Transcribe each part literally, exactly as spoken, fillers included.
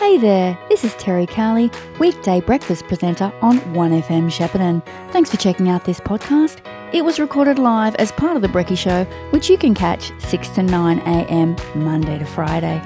Hey there, this is Terry Cowley, weekday breakfast presenter on one F M Shepparton. Thanks for checking out this podcast. It was recorded live as part of The Brekkie Show, which you can catch six to nine a m Monday to Friday.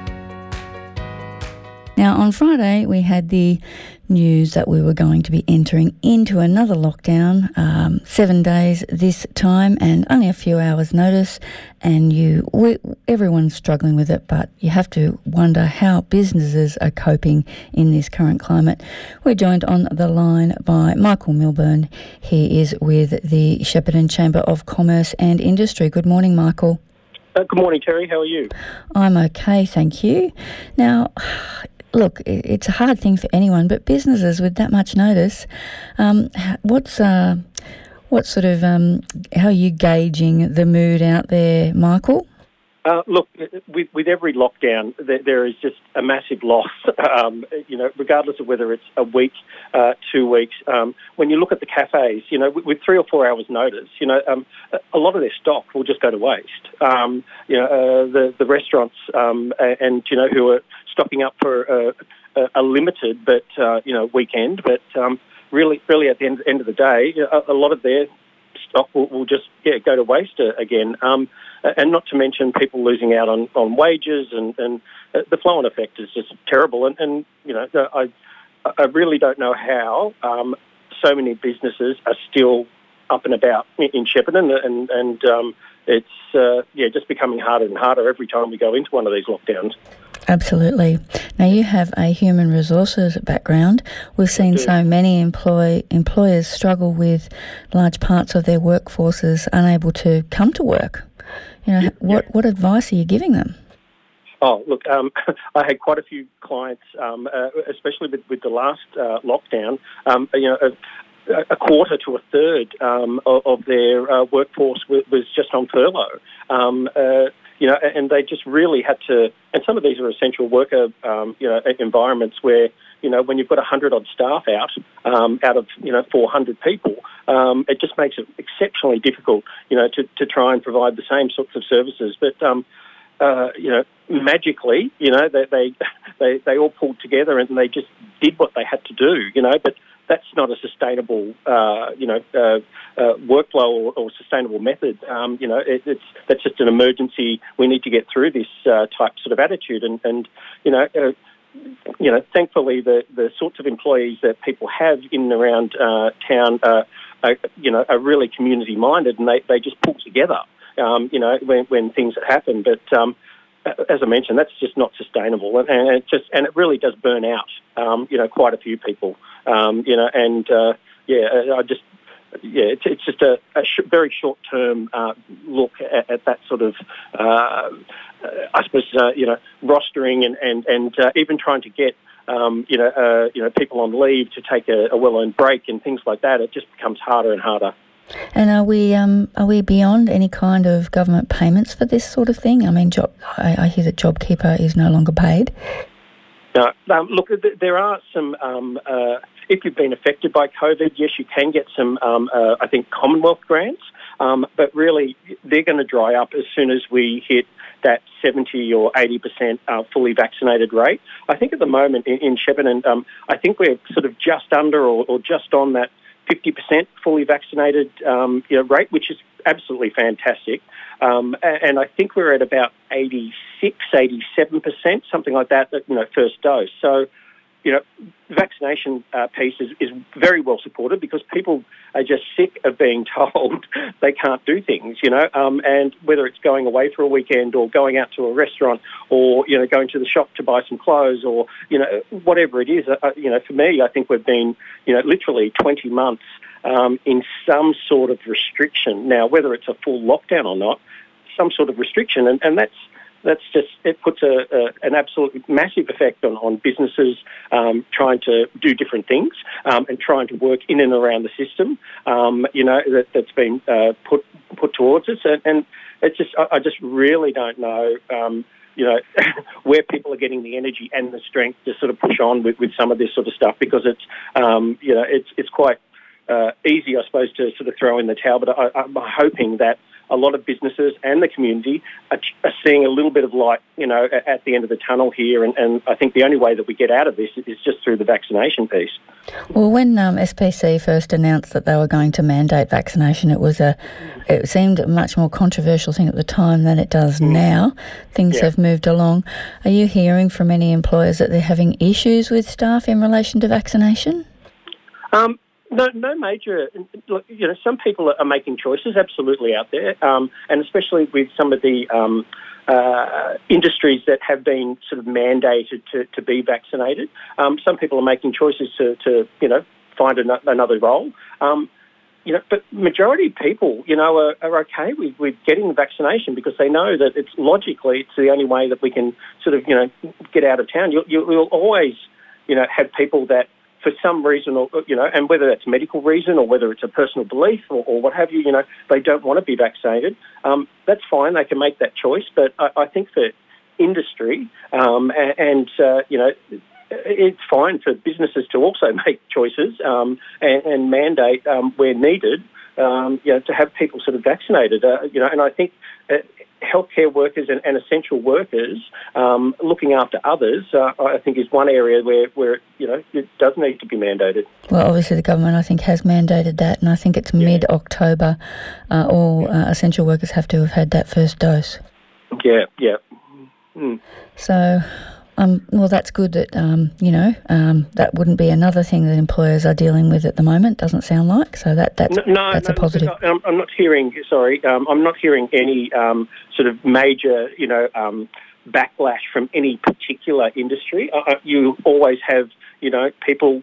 Now, on Friday, we had the news that we were going to be entering into another lockdown, um, seven days this time and only a few hours notice, and you, we, everyone's struggling with it, but you have to wonder how businesses are coping in this current climate. We're joined on the line by Michael Milburn. He is with the Shepparton Chamber of Commerce and Industry. Good morning, Michael. Uh, good morning, Terry. How are you? I'm okay, thank you. Now, look, it's a hard thing for anyone, but businesses with that much notice, um, what's uh, what sort of um, how are you gauging the mood out there, Michael? Uh, look, with, with every lockdown, there, there is just a massive loss. Um, you know, regardless of whether it's a week, uh, two weeks. Um, when you look at the cafes, you know, with, with three or four hours' notice, you know, um, a lot of their stock will just go to waste. Um, you know, uh, the the restaurants um, and you know who are stocking up for a, a, a limited but uh, you know weekend, but um, really, really at the end, end of the day, a, a lot of their stock will, will just yeah go to waste again. Um, and not to mention people losing out on, on wages, and, and the flow-on effect is just terrible. And, and you know, I I really don't know how um, so many businesses are still up and about in Shepparton, and and um, it's uh, yeah just becoming harder and harder every time we go into one of these lockdowns. Absolutely. Now, you have a human resources background. We've seen so many employ employers struggle with large parts of their workforces unable to come to work. You know, yeah, what, yeah. what advice are you giving them? Oh, look, um, I had quite a few clients, um, uh, especially with, with the last uh, lockdown, um, you know, a, a quarter to a third um, of, of their uh, workforce was, was just on furlough. Um, uh, you know, and they just really had to, and some of these are essential worker, um, you know, environments where, you know, when you've got one hundred odd staff out, um, out of, you know, four hundred people, um, it just makes it exceptionally difficult, you know, to, to try and provide the same sorts of services. But, um, uh, you know, magically, you know, they, they, they, they all pulled together and they just did what they had to do, you know, but that's not a sustainable, uh, you know, uh, uh, workflow or, or sustainable method. Um, you know, it, it's that's just an emergency. We need to get through this uh, type sort of attitude, and, and you know, uh, you know, thankfully the, the sorts of employees that people have in and around uh, town, uh, are, you know, are really community minded, and they, they just pull together. Um, you know, when, when things happen, but um, as I mentioned, that's just not sustainable, and, and it just and it really does burn out, um, you know, quite a few people, um, you know, and uh, yeah, I just yeah, it's, it's just a, a sh- very short term uh, look at, at that sort of, uh, I suppose, uh, you know, rostering and and and uh, even trying to get. Um, you know, uh, you know, people on leave to take a, a well-earned break and things like that. It just becomes harder and harder. And are we um, are we beyond any kind of government payments for this sort of thing? I mean, job, I, I hear that JobKeeper is no longer paid. No, um, look, there are some. Um, uh, if you've been affected by COVID, yes, you can get some. Um, uh, I think Commonwealth grants, um, but really they're going to dry up as soon as we hit that seventy or eighty percent uh, fully vaccinated rate. I think at the moment in, in Shepparton, um, I think we're sort of just under or, or just on that fifty percent fully vaccinated um, you know, rate, which is absolutely fantastic. Um, and I think we're at about eighty-six, eighty-seven percent, something like that, you know, first dose. So, you know, the vaccination uh, piece is, is very well supported because people are just sick of being told they can't do things, you know, um, and whether it's going away for a weekend or going out to a restaurant or, you know, going to the shop to buy some clothes or, you know, whatever it is, uh, you know, for me, I think we've been, you know, literally twenty months um, in some sort of restriction. Now, whether it's a full lockdown or not, some sort of restriction, and, and that's, That's just, it puts a, a, an absolute massive effect on, on businesses um, trying to do different things um, and trying to work in and around the system, um, you know, that, that's been uh, put put towards us. And, and it's just, I, I just really don't know, um, you know, where people are getting the energy and the strength to sort of push on with, with some of this sort of stuff because it's, um, you know, it's, it's quite uh, easy, I suppose, to sort of throw in the towel. But I, I'm hoping that a lot of businesses and the community are, are seeing a little bit of light, you know, at, at the end of the tunnel here. And, and I think the only way that we get out of this is just through the vaccination piece. Well, when um, S P C first announced that they were going to mandate vaccination, it was a, it seemed a much more controversial thing at the time than it does mm. now. Things yeah. have moved along. Are you hearing from any employers that they're having issues with staff in relation to vaccination? Um, no, no major. Look, you know, some people are making choices absolutely out there, um, and especially with some of the um, uh, industries that have been sort of mandated to, to be vaccinated. Um, some people are making choices to, to you know, find an, another role. Um, you know, but majority of people, you know, are, are okay with, with getting the vaccination because they know that it's logically it's the only way that we can sort of, you know, get out of town. You'll, you'll always, you know, have people that for some reason, or you know, and whether that's medical reason or whether it's a personal belief or, or what have you, you know, they don't want to be vaccinated. Um, that's fine; they can make that choice. But I, I think that industry um, and, and uh, you know, it's fine for businesses to also make choices um, and, and mandate um, where needed, um, you know, to have people sort of vaccinated. Uh, you know, and I think. Uh, healthcare workers and, and essential workers um, looking after others, uh, I think, is one area where, where you know it does need to be mandated. Well, obviously the government, I think, has mandated that, and I think it's yeah. mid-October. Uh, all uh, essential workers have to have had that first dose. Yeah, yeah. Mm. So... Um, well, that's good that, um, you know, um, that wouldn't be another thing that employers are dealing with at the moment, doesn't sound like. So that, that's, no, that's no, a positive. No, I'm not hearing, sorry, um, I'm not hearing any um, sort of major, you know, um, backlash from any particular industry. Uh, you always have, you know, people,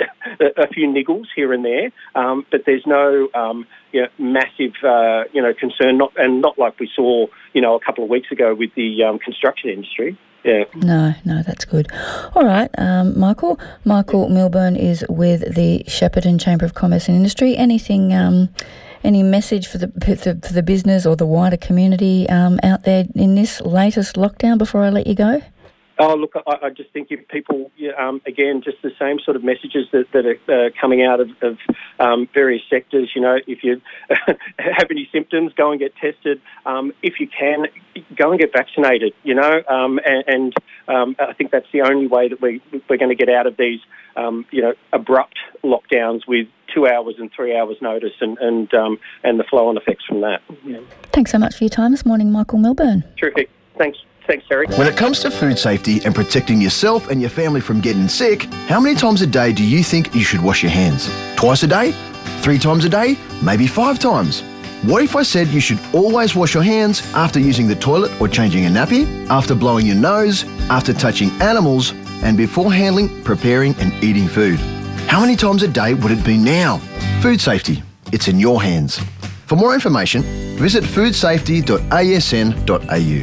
a few niggles here and there, um, but there's no, um, you know, massive, uh, you know, concern, not and not like we saw, you know, a couple of weeks ago with the um, construction industry. Yeah. No, no, that's good. All right, um, Michael. Michael Milburn is with the Shepparton Chamber of Commerce and Industry. Anything, um, any message for the for the business or the wider community um, out there in this latest lockdown before I let you go? Oh, look, I, I just think if people, um, again, just the same sort of messages that, that are uh, coming out of, of um, various sectors. You know, if you have any symptoms, go and get tested. Um, if you can, go and get vaccinated, you know, um, and, and um, I think that's the only way that we, we're going to get out of these, um, you know, abrupt lockdowns with two hours and three hours notice and, and, um, and the flow-on effects from that. Yeah. Thanks so much for your time this morning, Michael Milburn. Terrific. Thanks. Thanks, Terry. When it comes to food safety and protecting yourself and your family from getting sick, how many times a day do you think you should wash your hands? Twice a day? Three times a day? Maybe five times? What if I said you should always wash your hands after using the toilet or changing a nappy, after blowing your nose, after touching animals, and before handling, preparing and eating food? How many times a day would it be now? Food safety. It's in your hands. For more information, visit food safety dot a s n dot a u.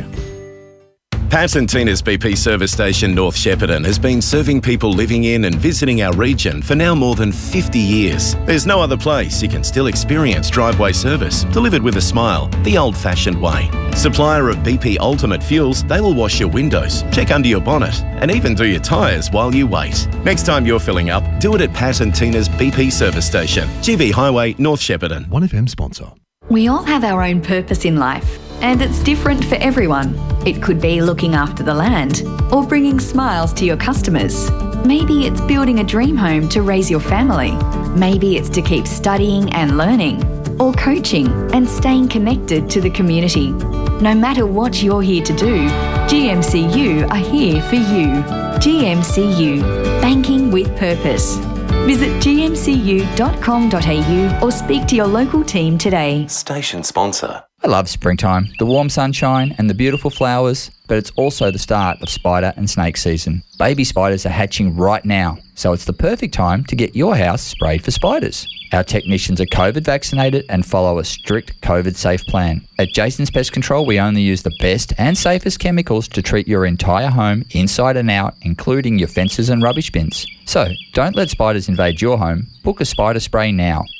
Pat and Tina's B P service station North Shepparton has been serving people living in and visiting our region for now more than fifty years. There's no other place you can still experience driveway service delivered with a smile, the old-fashioned way. Supplier of B P Ultimate Fuels, they will wash your windows, check under your bonnet and even do your tyres while you wait. Next time you're filling up, do it at Pat and Tina's B P service station, G V Highway, North Shepparton. one F M sponsor. We all have our own purpose in life, and it's different for everyone. It could be looking after the land or bringing smiles to your customers. Maybe it's building a dream home to raise your family. Maybe it's to keep studying and learning, or coaching and staying connected to the community. No matter what you're here to do, G M C U are here for you. G M C U, banking with purpose. Visit g m c u dot com dot a u or speak to your local team today. Station sponsor. I love springtime, the warm sunshine and the beautiful flowers, but it's also the start of spider and snake season. Baby spiders are hatching right now, so it's the perfect time to get your house sprayed for spiders. Our technicians are COVID vaccinated and follow a strict COVID safe plan. At Jason's Pest Control, we only use the best and safest chemicals to treat your entire home inside and out, including your fences and rubbish bins. So, don't let spiders invade your home. Book a spider spray now.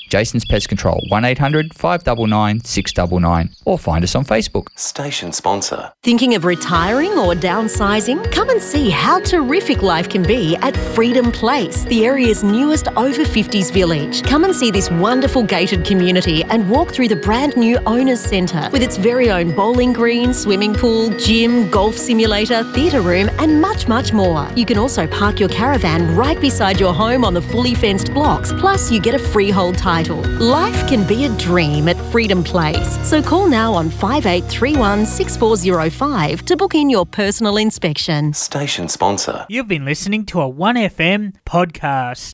Jason's Pest Control, one eight hundred five nine nine six nine nine, or find us on Facebook. Station sponsor. Thinking of retiring or downsizing? Come and see how terrific life can be at Freedom Place, the area's newest over fifties village. Come and see this wonderful gated community and walk through the brand new Owners Centre with its very own bowling green, swimming pool, gym, golf simulator, theatre room and much, much more. You can also park your caravan right beside your home on the fully fenced blocks, plus you get a freehold title. Life can be a dream at Freedom Place. So call now on five eight three one six four zero five to book in your personal inspection. Station sponsor. You've been listening to a one F M podcast.